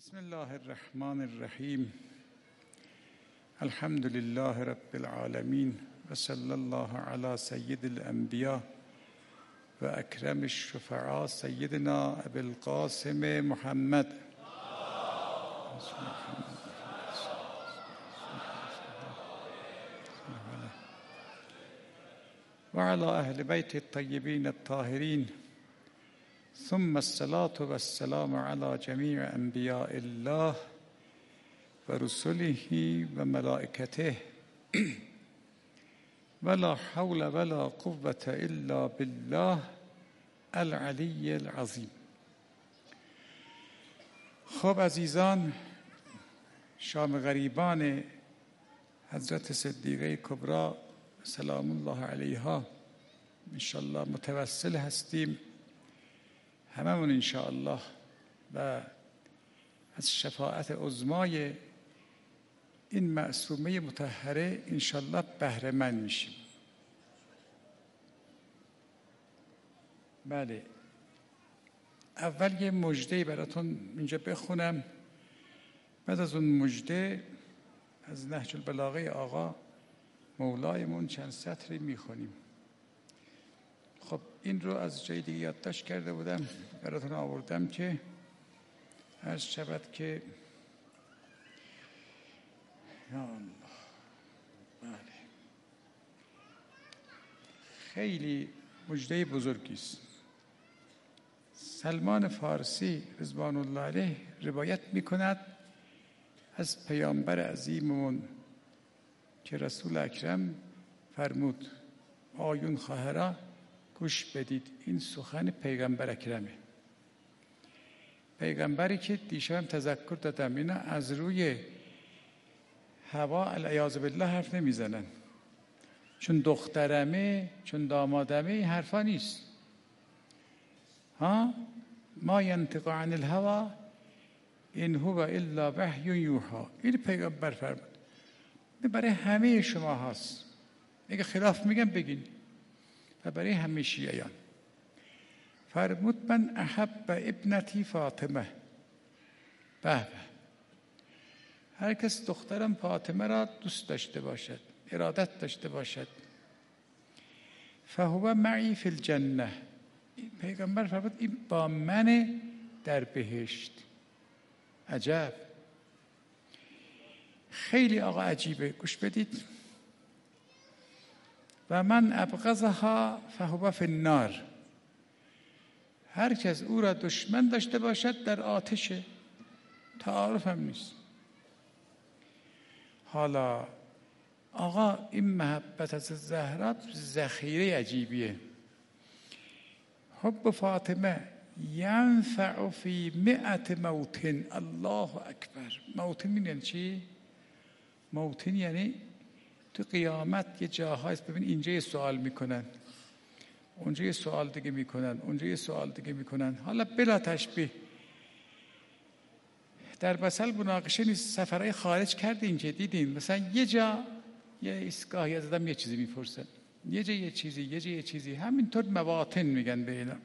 بسم الله الرحمن الرحیم. الحمد لله رب العالمین و صلی الله علی سید الانبیاء و اکرم الشفعاء سیدنا ابی القاسم محمد و علی اهل بیت الطیبین الطاهرین، ثم الصلاة والسلام على جميع انبیاء الله و رسله و ملائکته ولا حول ولا قوة الا بالله العلی العظیم. خب عزیزان، شام غریبان حضرت صدیقه کبری سلام الله علیها انشاءالله متوسل هستیم هممون انشاءالله و از شفاعت عظمای این معصومه مطهره انشاءالله بهره مند میشیم. بله، اول یه مژده براتون اینجا بخونم، بعد از اون مژده از نهج البلاغه آقا مولایمون چند سطری میخونیم. خب این رو از جای دیگه یادداشت کرده بودم براتون آوردم که عرض شود که یا الله، بله، خیلی مژده بزرگی است. سلمان فارسی رضوان الله علیه روایت میکند از پیامبر عظیممون که رسول اکرم فرمود آیون خواهرا گوش بدید، این سخن پیغمبر اکرمه، پیغمبری که دیشبم تذکر دادم اینا از روی هوا العیاذ بالله حرف نمیزنن، چون دخترمه چون دامادمه این حرفا نیست. ما ینطق عن الهوا ان هو الا وحی یوحی، این پیغمبر فرمود. این برای همه شما هست، اگه خلاف میگم بگین، و برای همه شیعیان فرمود من احب ابنتی فاطمه، به هر کس دخترم فاطمه را دوست داشته باشد، ارادت داشته باشد، فهو معی فی الجنه، پیغمبر فرمود این با من در بهشت. عجب، خیلی آقا عجیبه، گوش بدید. و من ابغضها فهو فی النار، هر کس او را دشمن داشته باشد در آتشه، تعارف هم نیست. حالا آقا این محبت از زهرا ذخیره عجیبیه. حب فاطمه ینفع فی 100 موطن. الله اکبر. موطن یعنی چی؟ موطن یعنی تو قیامت یه جاهایست، ببین اینجا یه سوال میکنن، اونجا یه سوال دیگه میکنن، اونجا یه سوال دیگه میکنن. حالا بلا تشبیه در مثل مناقشه نیست، سفرهای خارج کردین که دیدین مثلا یه جا یه ایستگاهی از آدم یه چیزی میپرسن، یه جا یه چیزی، یه جا یه چیزی، همینطور مواطن میگن به اینا.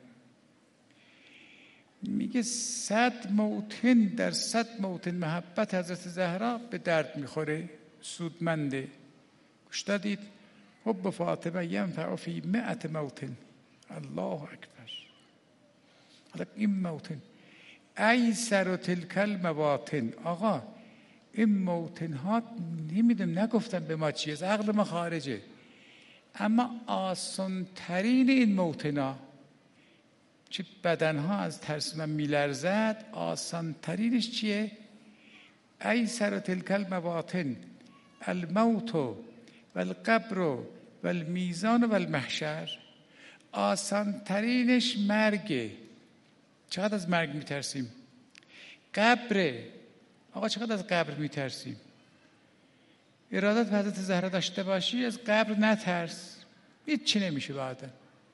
میگه 100 موطن در 100 موطن محبت حضرت زهرا به درد میخوره، سودمنده. گوش دادید؟ حب فاطمه ینفع فی 100 موطن. الله اکبر. حالا این موطن ایسر تلک المواطن، آقا این موطن ها نمیدونم، نگفتم به ما چیه، از عقل ما خارجه، اما آسان ترین این موطن ها، چه بدن ها از ترس من میلرزد، آسان ترینش چیه؟ ایسر تلک المواطن الموت و القبر و المیزان و المحشر. آسان ترینش مرگه. چقدر از مرگ میترسیم؟ قبره. آقا چقدر از قبر میترسیم؟ ارادت به حضرت زهرا داشته باشی از قبر نترس، هیچی نمیشه بعدا.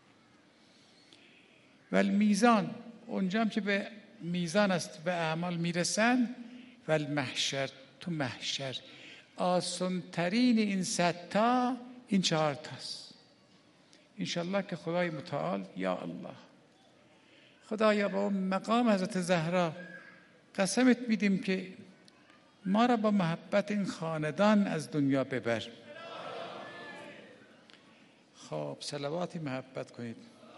و المیزان، اونجا هم که به میزان است به اعمال میرسن. و المحشر، تو محشر آسان ترین این 100 تا این 4 تاست. انشالله که خدای متعال یا الله خدایا با اون مقام حضرت زهرا قسمت میدیم که ما را با محبت این خاندان از دنیا ببر. خب صلواتی محبت کنید.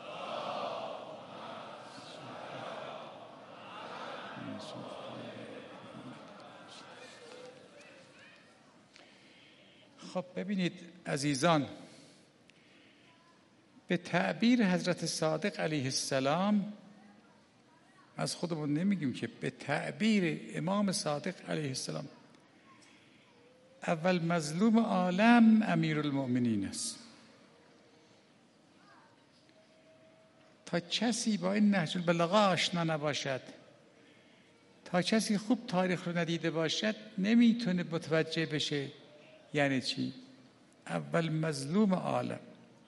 خب ببینید عزیزان، به تعبیر حضرت صادق علیه السلام، از خودمون نمیگیم که به تعبیر امام صادق علیه السلام، اول مظلوم عالم امیرالمؤمنین است. تا کسی با این نهج البلاغه آشنا نباشد، تا کسی خوب تاریخ رو ندیده باشد، نمیتونه متوجه بشه یعنی چی اول مظلوم عالم.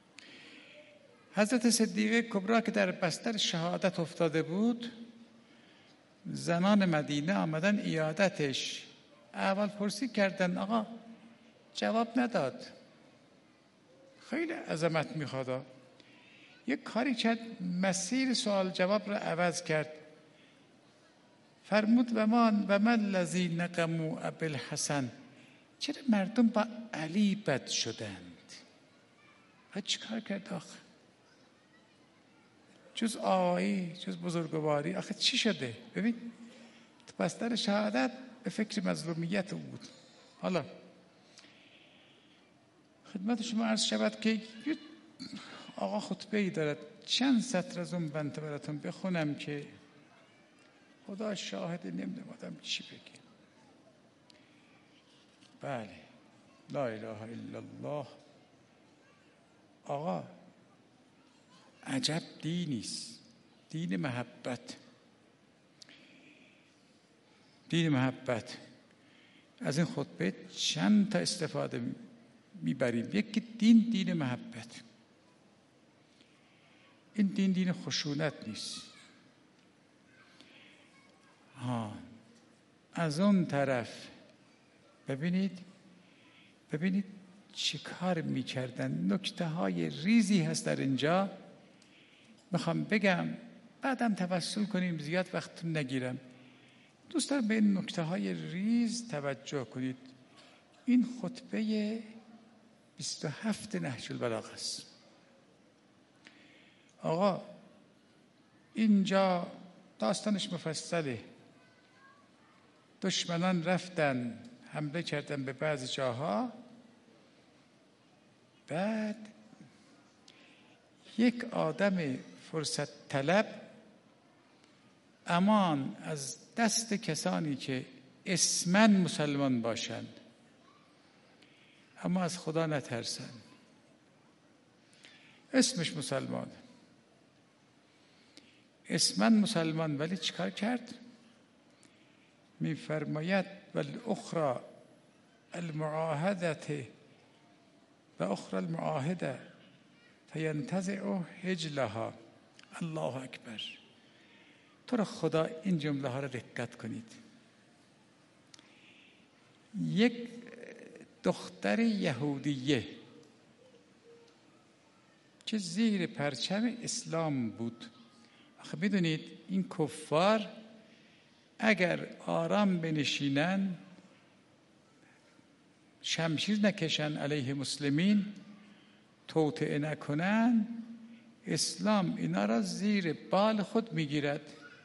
حضرت صدیقه کبری که در بستر شهادت افتاده بود، زنان مدینه آمدن عیادتش، اول پرسی کردن، آقا جواب نداد، خیلی عظمت میخواد، یک کاری کرد مسیر سوال جواب را عوض کرد. فرمود و من الذی نقموا ابوالحسن، چرا مردم با علی بد شدند؟ چی کار کرد آخه؟ جز آقایی، جز بزرگواری، آخه چی شده؟ ببین تو بستر شهادت به فکر مظلومیت او بود. حالا خدمت شما عرض شود که آقا خطبه‌ای دارد، چند سطر از اون بنده براتون بخونم که خدا شاهد، نمیدونم آدم چی بگه. بله، لا اله الا الله. آقا عجب دینیست، دین محبت. دین محبت. از این خطبه چند تا استفاده میبریم. یکی دین محبت. این دین خشونت نیست. از اون طرف ببینید چی کار میکردن. نکته های ریزی هست در اینجا، میخوام بگم بعدم توسل کنیم، زیاد وقت نگیرم. دوست دارم به این نکته های ریز توجه کنید. این خطبه 27 نهج البلاغه است. آقا اینجا داستانش مفصله. دشمنان رفتن حمله کردن به بعضی جاها، بعد یک آدم فرصت طلب امان از دست کسانی که اسماً مسلمان باشند اما از خدا نترسن، اسمش مسلمان، اسماً مسلمان، ولی چیکار کرد؟ میفرماید والاخرى المعاهده و اخرى المعاهده فینتزع حجلها. الله اکبر. تو را خدا این جمله ها را دقت کنید. یک دختر یهودیه که زیر پرچم اسلام بود. آخه بدونید این کفار اگر آرام بنشینن، شمشیر نکشن علیه مسلمین، توطئه نکنن، اسلام اینا را زیر بال خود میگیرد.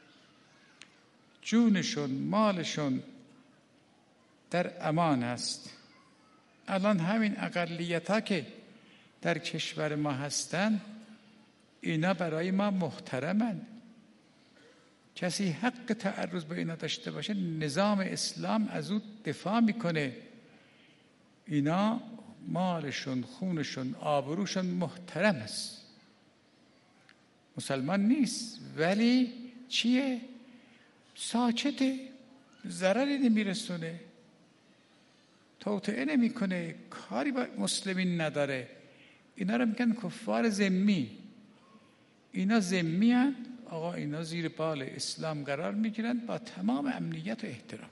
جونشون، مالشون در امان است. الان همین اقلیت ها که در کشور ما هستن، اینا برای ما محترمن. کسی حق تعرض به اینا داشته باشه، نظام اسلام از او دفاع میکنه. اینا مالشون، خونشون، آبروشون محترم است. مسلمان نیست ولی چیه؟ ساکته، ضرری نمیرسونه، توطئه نمیکنه، کاری با مسلمین نداره. اینا رو میگن کفار ذمی. اینا ذمی هستند. آقا اینا زیر بال اسلام قرار میگیرن با تمام امنیت و احترام.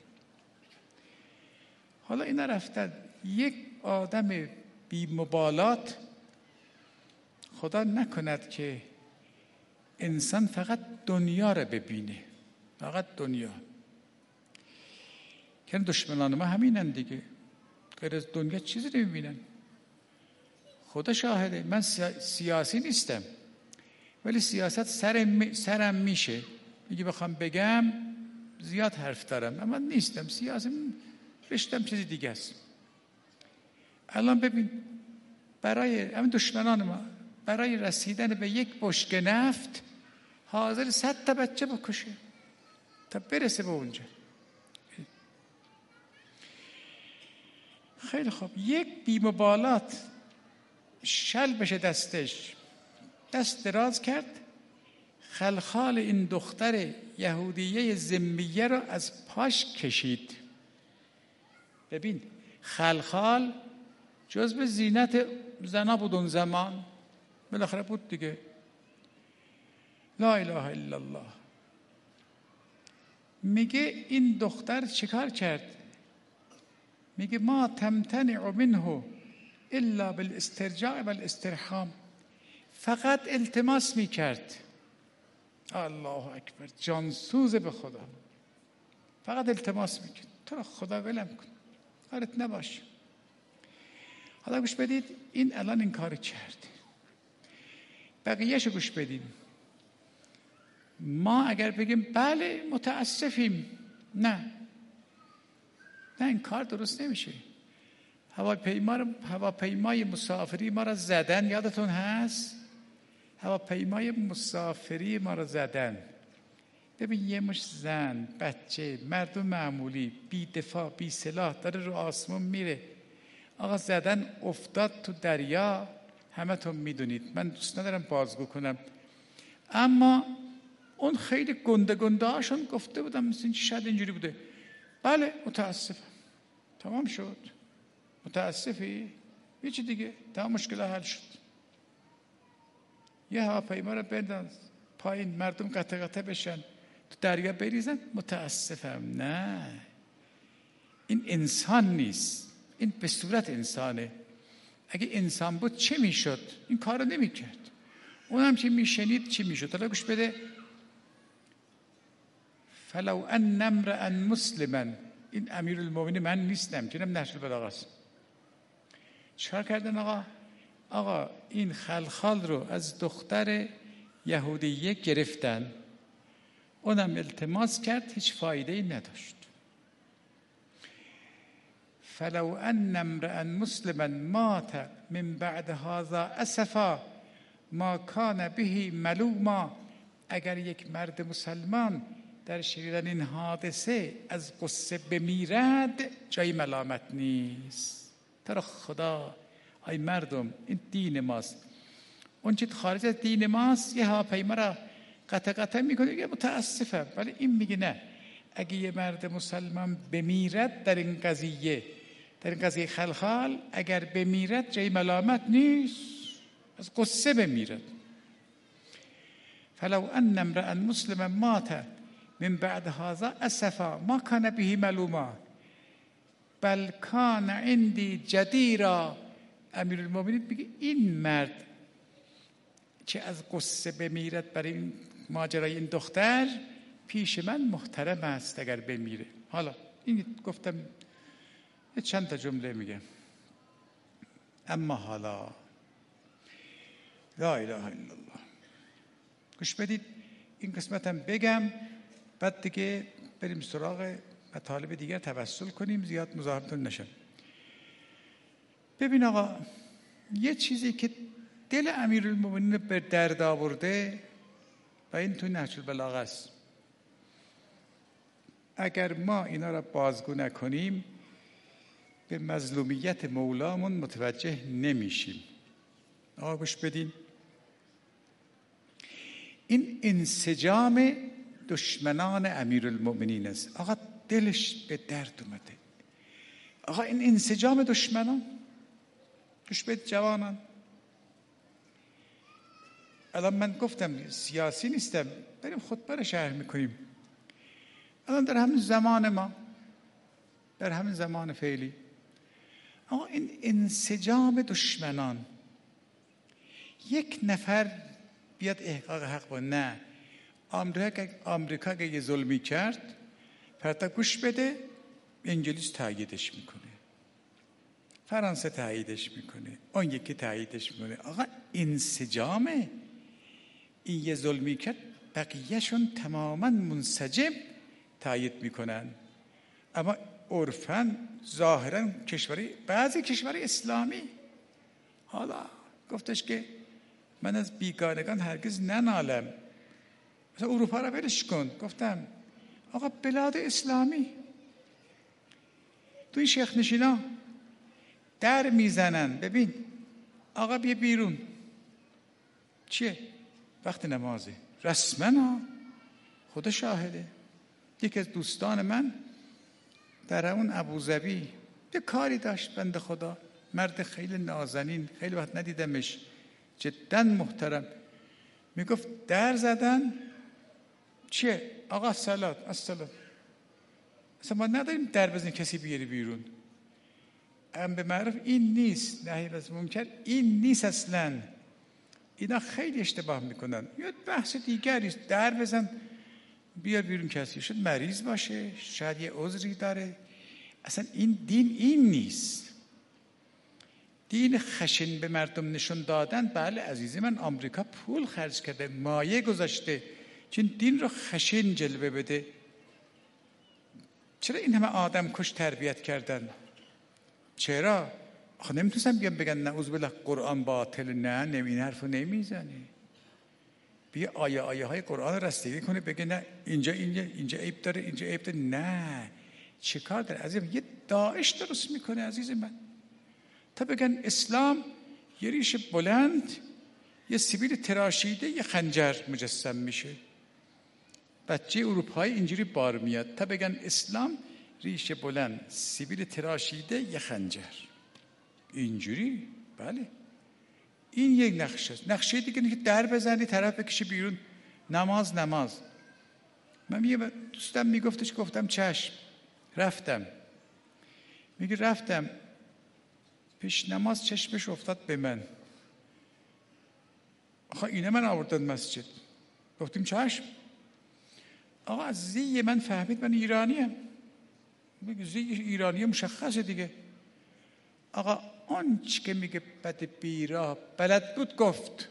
حالا اینا رفتن یک آدم بی مبالات، خدا نکند که انسان فقط دنیا رو ببینه، فقط دنیا. یعنی دشمنان ما همینن دیگه، غیر از دنیا چیزی نمیبینن. خدا شاهده، من سیاسی نیستم، ولی سیاست سرم میشه، میگه بخوام بگم زیاد حرف دارم، اما نیستم سیاسی، رشتم چیزی دیگه است. الان ببین برای همین دشمنان ما برای رسیدن به یک بشکه نفت حاضر 100 تا بچه بکشه تا برسه به اونجا. خیلی خوب، یک بی‌مبالات شل بشه دستش، دست دراز کرد، خلخال این دختر یهودیه ذمیه را از پاش کشید. ببین خلخال جزو زینت زنا بود اون زمان، بالاخره بود دیگه. لا اله الا الله. میگه این دختر چیکار کرد؟ میگه ما تمتنع منه الا بالاسترجاع والاسترحام، فقط التماس میکرد. الله اکبر، جانسوز به خدا، فقط التماس میکرد تو را خدا ولم کن، کارت نباشه. حالا گوش بدید، این الان این کار کرد، بقیه‌شو گوش بدید. ما اگر بگیم بله متاسفیم، نه این کار درست نمیشه. هواپیمای مسافری ما را زدن، یادتون هست؟ هواپیمای مسافری ما را زدن. ببین یه مش زن، بچه، مردم معمولی، بی دفاع، بی سلاح داره رو آسمون میره. آقا زدن، افتاد تو دریا، همه تون میدونید، من دوست ندارم بازگو کنم، اما اون خیلی گنده هاشون گفته بودم مثل شاید اینجوری بوده، بله متاسفم، تمام شد. متاسفی؟ یه چی دیگه، تمام مشکل حل شد. یه هواپیما رو بنداز پایین، مردم قطع بشن، تو دریا بریزن، متاسفم. نه، این انسان نیست، این به صورت انسانه. اگه انسان بود چه میشد؟ این کار رو نمی کرد. اونم چه میشنید چی میشد؟ حالا گوش بده. فلو ان امرأ مسلما، این امیرالمومنین من نیستم، جناب نهج البلاغه است. چیکار کردن آقا این خلخال رو از دختر یهودیه گرفتن، اونم التماس کرد، هیچ فایده ای نداشت. فلو ان امرأ مسلما مات من بعد هذا اسفا ما کان به ملوما، اگر یک مرد مسلمان در شنیدن این حادثه از قصه بمیرد، جای ملامت نیست. تو را خدا، ای مردم، این دین ماست. اون چیز خارج از دین ماست، یه هواپیما را قطع میکنه، میگه متاسفم. ولی این میگه نه، اگه یه مرد مسلمان بمیرد در این قضیه خلخال، اگر بمیرد جای ملامت نیست، از قصه بمیرد. فلو ان امرأ مسلما مات من بعد هذا اسفا ما کان به ملوما بل کان عندی جدیرا. امیرالمومنین میگه این مرد چه از قصه بمیرد برای این ماجرای این دختر، پیش من محترم است اگر بمیره. حالا این گفتم یه چند تا جمله میگم، اما حالا لا اله الا الله. گوش بدید، این قسمتم بگم، بعد دیگه بریم سراغ مطالب دیگر، توسل کنیم، زیاد مزاحمتون نشم. ببین آقا، یه چیزی که دل امیرالمومنین به درد آورده و این تو نهج البلاغه است، اگر ما اینا را بازگو نکنیم به مظلومیت مولامون متوجه نمیشیم. آقا گوش بدین، این انسجام دشمنان امیرالمومنین است. آقا دلش به درد اومده. آقا این انسجام دشمنان، گوش بدید جوانان، الان من گفتم سیاسی نیستم، بریم خطبه رو شرح میکنیم. الان در همین زمان ما، در همین زمان فعلی، آقا این انسجام دشمنان، یک نفر بیاد احقاق حق با نه، آمریکا که یه ظلمی کرد، فردا گوش بده، انگلیس تاییدش میکنه، فرانسه تاییدش میکنه، اون یکی تاییدش میکنه. آقا انسجامه. این یه ظلمی کرد بقیهشون تماما منسجم تایید میکنن. اما عرفاً ظاهراً بعضی کشورهای اسلامی حالا گفتش که من از بیگانگان هرگز ننالم، مثلا اروپا رو ولش کن. گفتم آقا بلاد اسلامی تو این شیخ نشینا در میزنن، ببین آقا بیا بیرون، چیه؟ وقت نمازه رسما، خدا شاهده. یکی از دوستان من در اون ابوظبی یه کاری داشت، بنده خدا، مرد خیلی نازنین، خیلی وقت ندیدمش، جدا محترم. میگفت در زدن چیه؟ آقا الصلاة اصلا ما نداریم در بزنیم کسی بیاری بیرون. امر به معروف این نیست، نهی از منکر این نیست اصلا. اینا خیلی اشتباه میکنن. یه بحث دیگری است، در بزن بیار بیرون کسی، شاید مریض باشه، شاید یه عذری داره. اصلا این دین این نیست. دین خشن به مردم نشون دادن، بله عزیز من، آمریکا پول خرج کرده، مایه گذاشته چون دین رو خشن جلوه بده. چرا این همه آدم کش تربیت کردن؟ چرا؟ آخه نمیتونستن بیان بگن نعوذ بالله قرآن باطل. نه این حرفو نمیزنه. بیا آیه های قرآن رستگی کنه، بگه نه اینجا عیب داره، اینجا عیب داره. نه، چه کار داره؟ عزیزم یه داعش درست میکنه عزیز من. تا بگن اسلام یه ریش بلند، یه سیبیل تراشیده، یه خنجر مجسم میشه. بچه اروپایی اینجوری بار میاد. تا بگن اسلام ریش بلند، سیبیل تراشیده، یه خنجر، اینجوری. بله این یک نقشه است. نقشه دیگه اینه که در بزنی طرف بکشی بیرون. نماز من یه دوستم میگفتش، گفتم چشم. رفتم میگه رفتم پیش نماز، چشمش افتاد به من. آخه اینه من آوردن مسجد. گفتیم چشم. آقا از زی من فهمید من ایرانیم. میگه زی ایرانی مشخصه دیگه. آقا آنچه که میگه بد بیرا بلد بود گفت.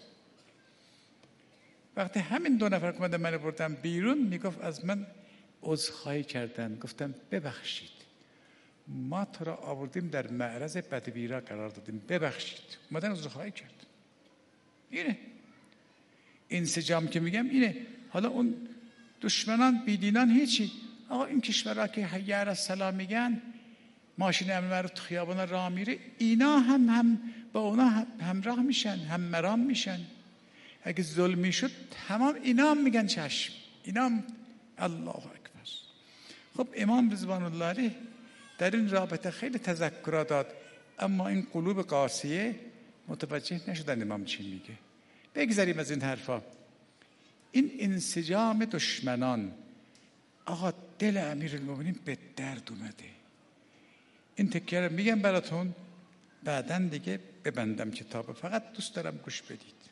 وقتی همین 2 نفر که من بردم بیرون، میگفت از من عذرخواهی کردن. گفتم ببخشید، ما تو را آوردیم در معرض بد بیرا قرار دادیم، ببخشید. اومدن عذرخواهی کرد. اینه انسجام که میگم اینه. حالا اون دشمنان بیدینان هیچی. آقا این کشورها که حی علی الصلاة میگن، ماشین امر معروف تو خیابان راه میره، اینا هم با اونا همراه میشن، هم مرام میشن. اگه ظلمی شد تمام اینا هم میگن چشم، اینا هم الله اکبر. خب امام رضوان الله علیه در این رابطه خیلی تذکرات داد، اما این قلوب قاسیه متوجه نشدن امام چی میگه. بگذاریم از این حرفا. این انسجام دشمنان، آقا دل امیرالمومنین به درد اومده. این تکیه رو میگم براتون، بعداً دیگه ببندم کتاب. فقط دوست دارم گوش بدید.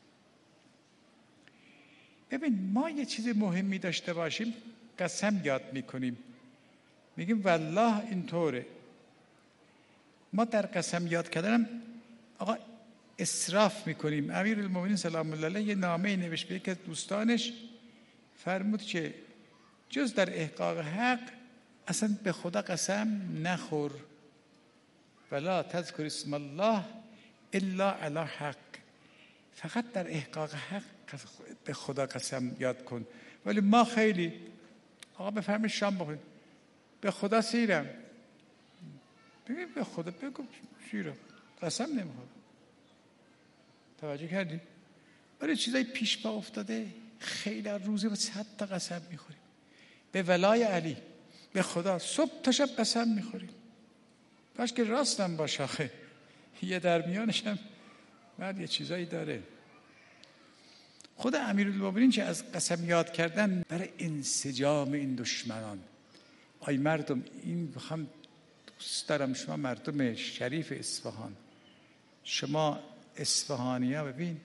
ببین ما یه چیز مهمی داشته باشیم، قسم یاد میکنیم، میگیم والله اینطوره. ما در قسم یاد کردن آقا اسراف میکنیم. امیرالمومنین سلام الله علیه یه نامه نوشت به یکی از دوستانش، فرمود که جز در احقاق حق اصلا به خدا قسم نخور، ولا تذکر اسم الله الا علی حق. فقط در احقاق حق به خدا قسم یاد کن. ولی ما خیلی آقا بفرمایید شام بخورید، به خدا سیرم. بگید به خدا بگو سیرم، قسم نمیخورم. توجه کردی؟ ولی چیزای پیش پا افتاده، خیلی روزی با 100 تا قسم میخوریم. به ولای علی، به خدا صبح تا شب قسم میخوریم. کاش که راستم باشه. آخه یه در میانش هم بعد یه چیزایی داره. خود امیرالمومنین چه از قسم یاد کردن برای انسجام این دشمنان. آی مردم، این بخوام دوست دارم شما مردم شریف اصفهان، شما اصفهانی‌ها، ببین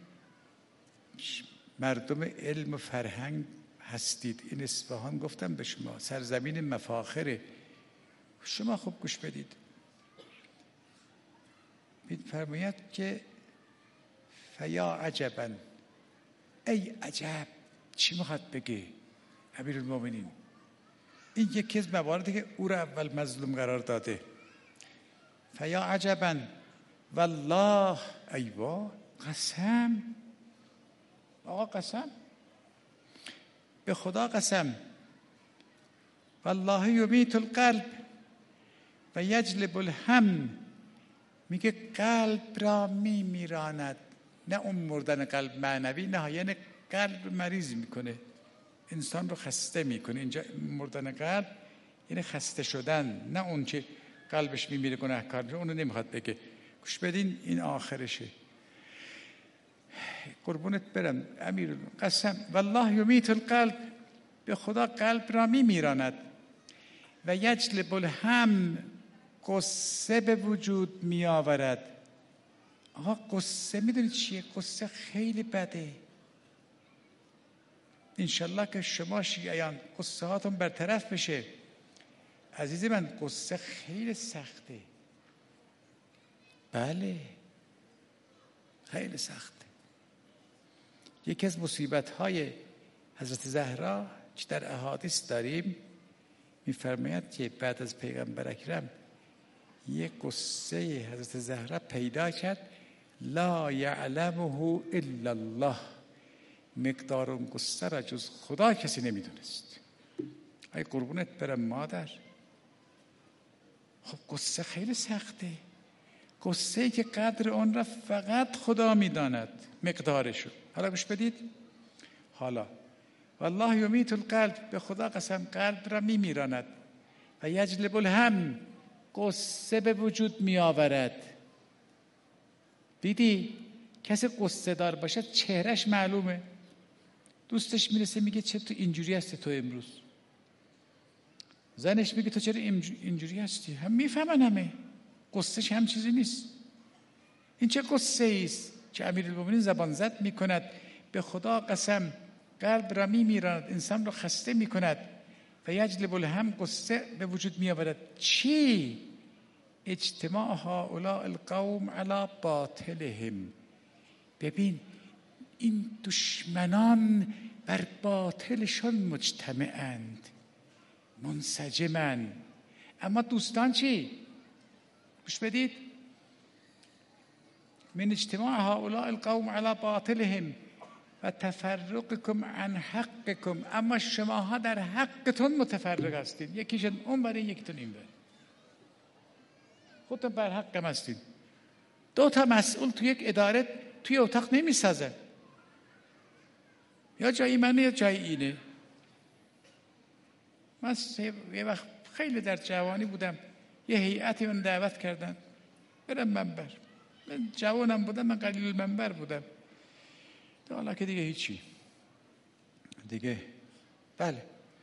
مردم علم و فرهنگ هستید. این اصفهان گفتم به شما سرزمین مفاخره. شما خوب گوش بدید. می‌فرماید که فیا عجبا، ای عجب. چی میخواد بگه امیرالمومنین؟ این یکی از مواردی که او را اول مظلوم قرار داده. فیا عجبا والله، ایوا، قسم، آقا قسم، به خدا قسم، والله یمیت القلب و یجلب الهم، میگه قلب را میراند. نه اون مردن قلب معنوی، نه، یعنی قلب مریض میکنه، انسان رو خسته میکنه. اینجا مردن قلب یعنی خسته شدن، نه اون که قلبش میمیره گناهکار میشه، اونو نمیخواد بگه. گوش بدین، این آخرشه. قربونت برم امیر، قسم، والله یمیت القلب، به خدا قلب را میمیراند، و یجلب الهم، قصه به وجود میآورد. آقا قصه میدونید چیه؟ قصه خیلی بده. انشالله که شما شیعیان قصه هاتون برطرف بشه. عزیز من، قصه خیلی سخته. بله خیلی سخته. یکی از مصیبت های حضرت زهرا که در احادیث داریم، میفرماید که بعد از پیغمبر اکرم یک قصه حضرت زهرا پیدا کرد، لا یعلمه الا الله، مقدار اون قصه را جز خدا کسی نمیدونست. ای قربونت برم مادر. خب قصه خیلی سخته، قصه ای که قدر اون را فقط خدا میداند مقدارشو. حالا گوش بدید. حالا والله یمیت القلب، به خدا قسم قلب را میمیراند، و یجلب الهم، قصه به وجود میآورد. دیدی کسی قصه دار باشه چهرش معلومه، دوستش میرسه میگه چه تو اینجوری هستی تو امروز، زنش میگه تو چرا اینجوری هستی، هم میفهمن همه. قصهش هم چیزی نیست. این چه قصه ایست که امیرالمومنین زبان زد میکند، به خدا قسم قلب را میمیراند، انسان را خسته میکند، و یجلب الهم، قصه به وجود میآورد. چی؟ اجتماع هؤلاء القوم علی باطلهم. ببین این دشمنان بر باطلشون مجتمعند، منسجمن. اما دوستان چی؟ گوش بدید. من اجتماع هؤلاء القوم علی باطلهم و تفرقکم عن حقکم، اما شماها در حقتون متفرق هستید. یکیشون اون بره، یکیتون این بره، خودتون بر حقم هستید. دو تا مسئول توی یک اداره توی اتاق نمیسازه، یا جایی منه یا جایی اینه. من یه وقت خیلی در جوانی بودم، یه هیئتی من دعوت کردن برم منبر. من جوانم بودم، من قلیل المنبر بودم. حالا که دیگه هیچی دیگه. بله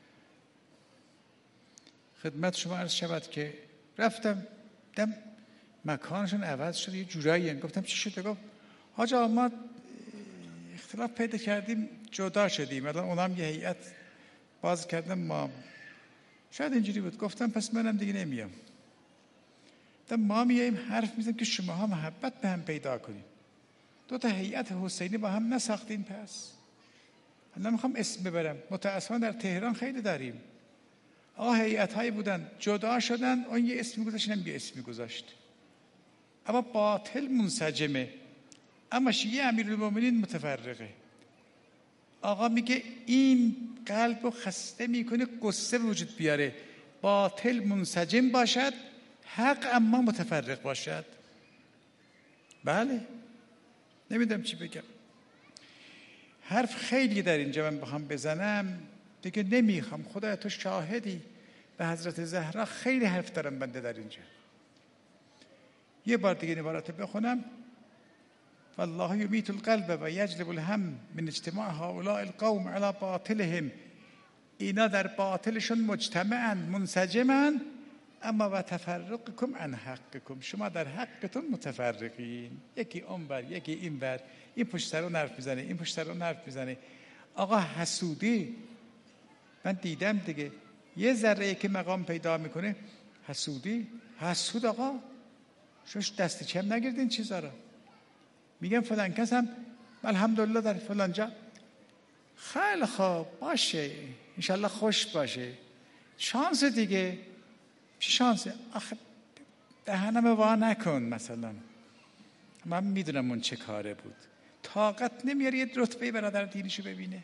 خدمت شما عرض شود که رفتم دم مکانشون عوض شد یه جورایی. گفتم چی شده؟ گفت حاج آقا ما اختلاف پیدا کردیم جدا شدیم، الان اونم یه هیئت باز کردم ما. شاید اینجوری بود. گفتم پس منم دیگه نمیام. ما میاییم حرف میزنیم که شماها محبت به هم پیدا کنیم. دو تا هیئت حسینی با هم نساختین. پس الان میخوام اسم ببرم، متاسفانه در تهران خیلی داریم. هیئت هایی بودن جدا شدن، اون یه اسمی گذاشت، اینم یه اسمی گذاشت، اما باطل منسجمه. اما شیعه امیرالمومنین متفرقه. آقا میگه این قلب رو خسته میکنه، قصه وجود بیاره. باطل منسجم باشد، حق اما متفرق باشد. بله نمیدونم چی بگم. حرف خیلی در اینجا من بخوام بزنم دیگه نمیخوام. خدا تو شاهدی، به حضرت زهرا خیلی حرف دارم بنده در اینجا. یه بار دیگه عبارت بخونم. والله یمیت القلب و یجلب الهم من اجتماع هؤلاء القوم علی باطلهم. اینا در باطلشون مجتمعن، منسجمن، اما و تفرقکم عن حقکم، شما در حقتون متفرقین. یکی اون بر، یکی این بر، این پشت سر اون حرف میزنه، این پشت سر اون حرف میزنه. آقا حسودی من دیدم دیگه. یه ذره که مقام پیدا میکنه، حسودی؟ حسود آقا شوش دست کم نگیرد این چیزا را. میگم فلان کس هم الحمدلله در فلان جا خیلی خوب باشه، انشالله خوش باشه، شانس دیگه. چی شانسه؟ آخه دهنم وا نکن. مثلا من میدونم اون چه کاره بود، طاقت نمیاره یه رتبه برادر دینیشو ببینه.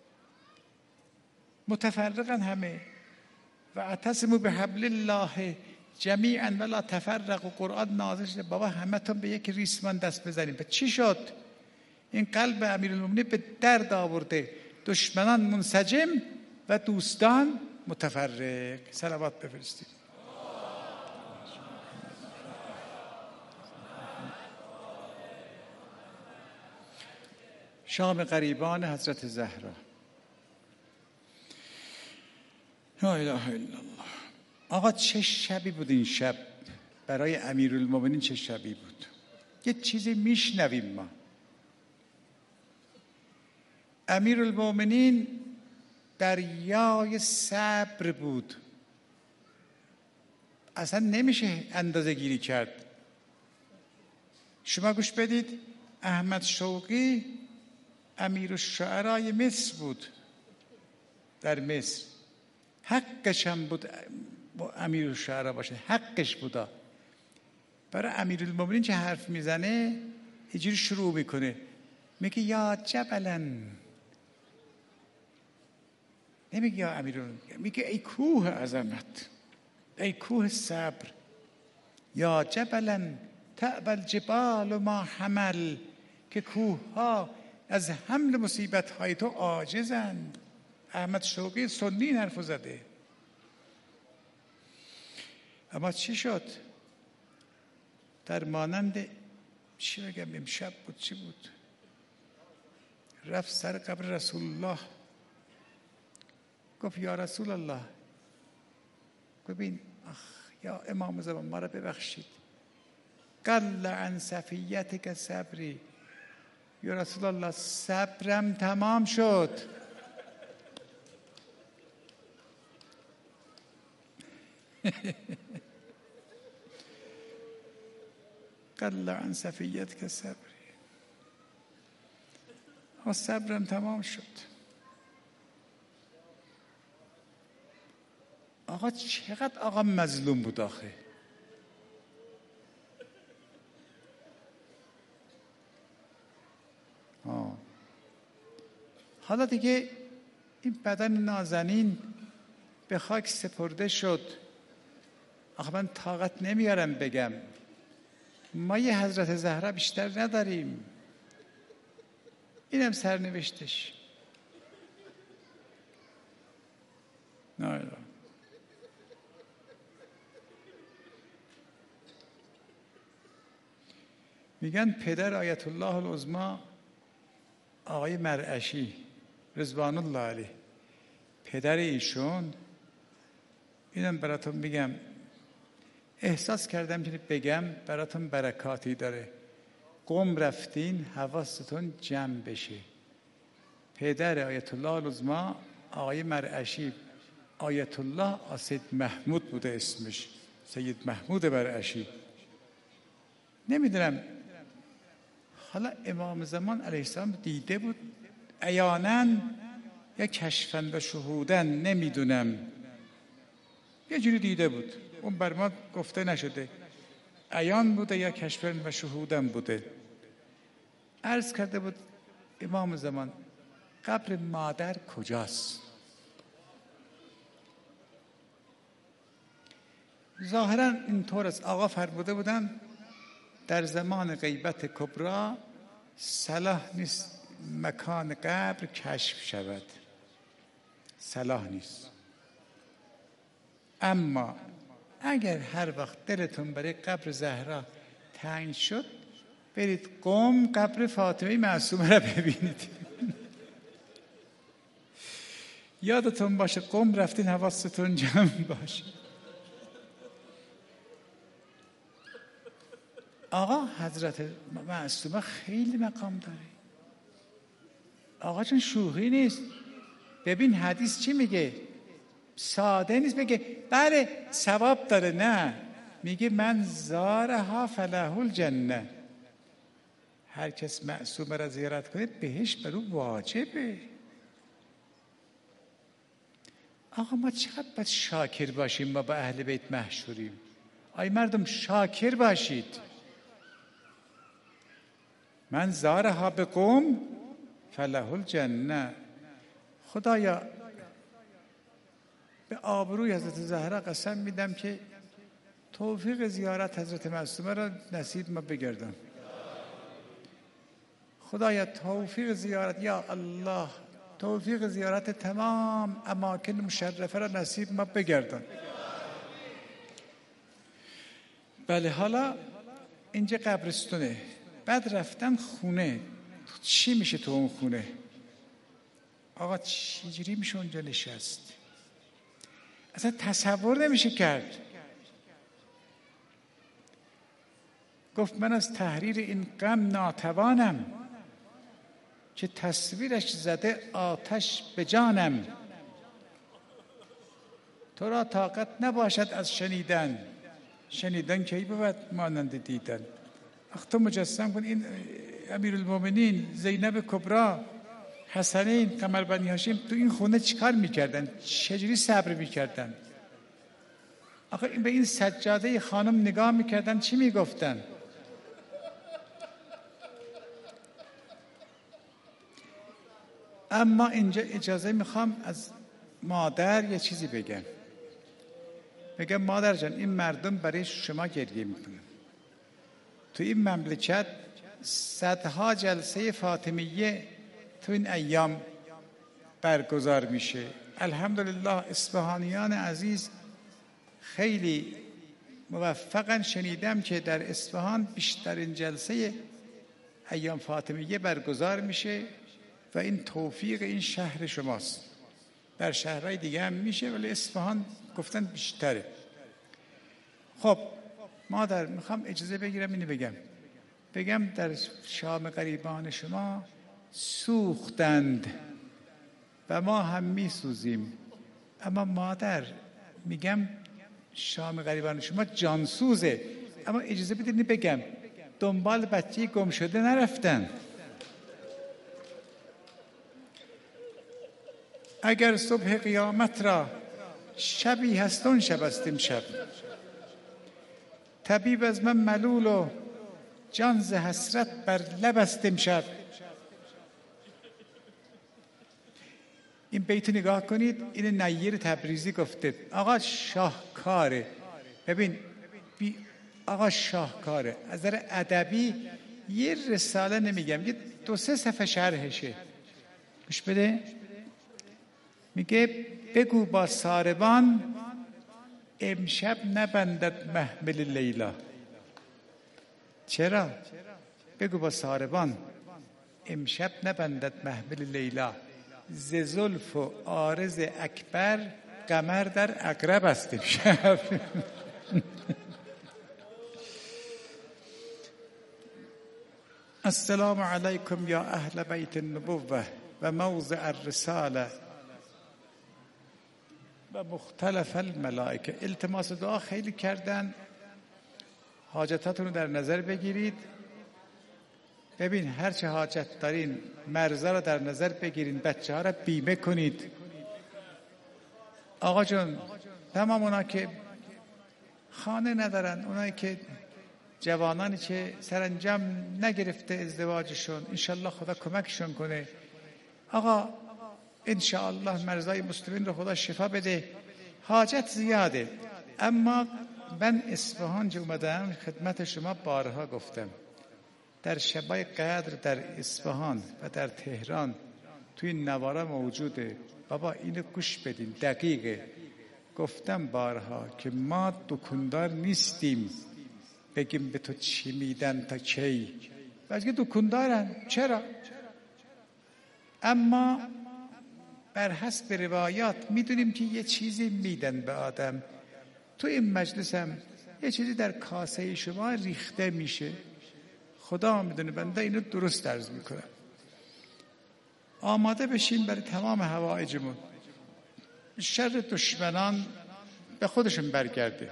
متفرقن همه. و اعتصموا بحبل الله جمیعا ولا تفرقوا. قرآن نازل شده بابا همه تون به یک ریسمان دست بزنیم. چی شد؟ این قلب امیرالمومنین به درد آورده، دشمنان منسجم و دوستان متفرق. صلوات بفرستید. شام غریبان حضرت زهرا. لا اله الا الله. آقا چه شبی بود این شب برای امیرالمومنین؟ چه شبی بود؟ یه چیزی میشنویم ما. امیرالمومنین دریای صبر بود، اصلا نمیشه اندازه گیری کرد. شما گوش بدید، احمد شوقی امیرالشعرای مصر بود، در مصر. حقش هم بود امیرالشعرا باشه، حقش بودا. برای امیرالمومنین چه حرف میزنه اینجوری شروع میکنه، میگه یا جبلن، نمیگه یا امیرالمومنین، میگه ای کوه عظمت، ای کوه صبر، یا جبلن تعبى الجبال ما حمل، که کوه ها از حمل مصیبت های تو عاجزند. احمد شوقی سنی این حرفو زده. اما چی شد؟ در مانند چی بگم، امشب بود چی بود، رفت سر قبر رسول الله، گفت یا رسول الله، ببین یا امام زمان ما را ببخشید، قل عن صفیتک صبری، یا رسول الله صبرم تمام شد. قل عن صفیتک صبری، صبرم تمام شد. آقا چقدر آقا مظلوم بود آخه. حالا دیگه این بدن نازنین به خاک سپرده شد. آخه من طاقت نمیارم بگم، ما یه حضرت زهرا بیشتر نداریم. اینم سرنوشتش. نه میگن پدر آیت الله العظما آقای مرعشی رضوان الله علیه، پدر ایشون، اینم براتون میگم، احساس کردم که بگم براتون برکاتی داره. قم رفتین حواستون جمع بشه. پدر آیت الله العظما آقای مرعشی، آیت الله سید محمود بوده اسمش، سید محمود مرعشی. نمیدونم حالا امام زمان علیه السلام دیده بود عیاناً یا کشفاً و شهوداً، نمیدونم، یه جوری دیده بود، اون بر ما گفته نشده عیان بوده یا کشفاً و شهوداً بوده. عرض کرده بود امام زمان قبر مادر کجاست؟ ظاهراً اینطور است. آقا فرموده بودن در زمان غیبت کبرا صلاح نیست مکان قبر کشف شود، صلاح نیست. اما اگر هر وقت دلتون برای قبر زهرا تنگ شد، برید قم قبر فاطمه معصومه را ببینید. یادتون باشه قم رفتین حواستون جمع باشه. آقا حضرت معصومه خیلی مقام داره. آقا چون شوخی نیست. ببین حدیث چی میگه؟ ساده نیست بگه بله ثواب داره، نه، میگه من زارها فله الجنه. هر کس معصومه را زیارت کنه بهش بر او واجبه. آقا ما چقدر باید شاکر باشیم، ما با اهل بیت محشوریم. آی مردم شاکر باشید. من زارها به قوم فله الجنه. خدایا به آبروی حضرت زهرا قسم میدم که توفیق زیارت حضرت معصومه را نصیب ما بگردان. خدایا توفیق زیارت، یا الله توفیق زیارت تمام اماکن مشرفه را نصیب ما بگردان. بله حالا اینجا قبرستونه، بعد رفتن خونه. چی میشه تو اون خونه؟ آقا چجوری میشه اونجا نشست؟ اصلا تصور نمیشه کرد. گفت من از تحریر این غم ناتوانم، که تصویرش زده آتش به جانم. تو را طاقت نباشد از شنیدن، شنیدن کی بود مانند دیدن. اخ تو مجسم کن این امیرالمومنین، زینب کبرا، حسنین، قمر بنی هاشم تو این خونه چیکار میکردن؟ چجوری صبر میکردن؟ آخه به این سجاده خانم نگاه میکردن چی میگفتن؟ اما اینجا اجازه میخوام از مادر یه چیزی بگم مادر جان، این مردم برای شما گریه میکنن. تو این مملکت صدها جلسه فاطمیه تو این ایام برگزار میشه. الحمدلله اصفهانیان عزیز خیلی موفقن. شنیدم که در اصفهان بیشترین جلسه ایام فاطمیه برگزار میشه و این توفیق این شهر شماست. در شهرهای دیگه هم میشه ولی اصفهان گفتن بیشتره. خب مادر میخوام اجازه بگیرم اینو بگم در شام غریبان شما سوختند و ما هم میسوزیم. اما مادر میگم شام غریبان شما جانسوزه. اما اجازه بدید بگم دنبال بچه گم شده نرفتن. اگر صبح قیامت را شبی هستون شب است امشب، طبیب از من ملول و جان ز حسرت بر لب است امشب. این بیتو نگاه کنید، این نیر تبریزی گفته. آقا شاهکاره. ببین آقا شاهکاره. از نظر ادبی یه رساله نمیگم، یه 2-3 صفحه شرحشه. گوش بده. میگه بگو با ساربان امشب نبندد محمل لیلا. چرا؟ بگو با ساربان امشب نبندد محمل لیلا، ز زلف و عارض اکبر قمر در عقرب است امشب. السلام علیکم یا اهل بیت النبوه و موضع الرساله و مختلف الملائکه. التماس دعا خیلی کردن، حاجتاتون رو در نظر بگیرید. ببین هر چه حاجت دارین مرزا رو در نظر بگیرین، بچه ها رو بیمه کنید. آقا جون تمام اونا که خانه ندارن، اونایی که جوانانی که سرانجام نگرفته ازدواجشون، انشالله خدا کمکشون کنه. آقا انشاءالله مرزای مسلمین رو خدا شفا بده. حاجت زیاده. اما من اصفهان که اومدم خدمت شما بارها گفتم، در شبای قدر در اصفهان و در تهران توی نواره موجوده. بابا اینو گوش بدین، دقیقه. گفتم بارها که ما دکاندار نیستیم بگیم به تو چی میدن تا کی. بلکه دکاندارن. چرا؟ اما بر حسب روایات میدونیم که یه چیزی میدن به آدم. تو این مجلس هم یه چیزی در کاسه شما ریخته میشه. خدا میدونه، بنده اینو درست عرض میکنم. آماده بشین برای تمام حوائجمون. شر دشمنان به خودشون برگرده.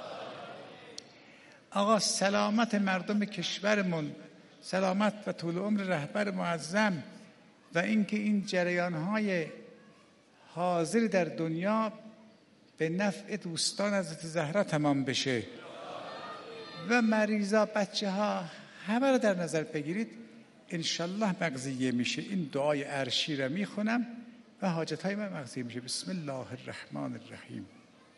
آقا سلامت مردم کشورمون، سلامت و طول عمر رهبر معظم و اینکه این جریان‌های حاضر در دنیا به نفع دوستان حضرت زهرا تمام بشه و مریضا، بچه ها، همه رو در نظر بگیرید، انشالله مقضیه میشه. این دعای عرشی رو میخونم و حاجت های من مقضیه میشه. بسم الله الرحمن الرحیم.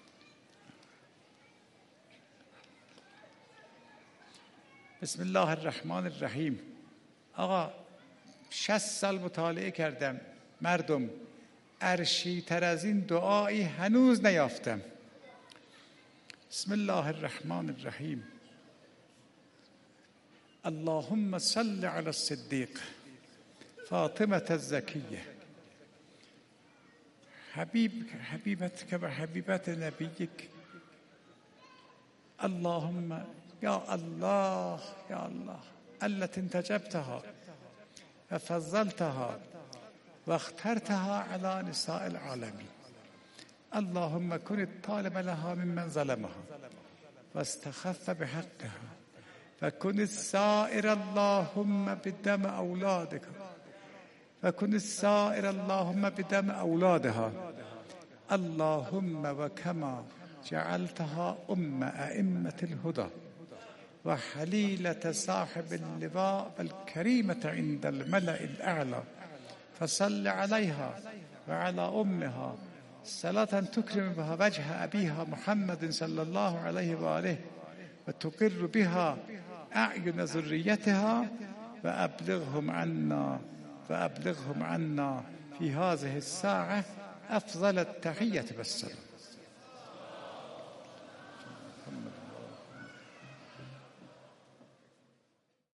بسم الله الرحمن الرحیم. آقا 60 سال مطالعه کردم، مردم عرشی تر از این دعایی هنوز نیافتم. بسم الله الرحمن الرحیم. اللهم صل على الصدیق فاطمة الزکیه حبیبتك و حبیبت نبیک. اللهم یا الله یا الله التي انتجبتها و فضلتها و اخترتها على نساء العالمين. اللهم كن الطالب لها ممن ظلمها واستخف بحقها فكن السائر اللهم بدم أولادك فكن السائر اللهم بدم أولادها. اللهم وكما جعلتها أئمة الهدى وحليلة صاحب اللواء والكريمة عند الملأ الأعلى فصل عليها وعلى أمها صلاة تكرم بها وجه أبيها محمد صلى الله عليه وآله وتقر بها أعين ذريتها وأبلغهم عنا في هذه الساعة أفضل التحية والسلام.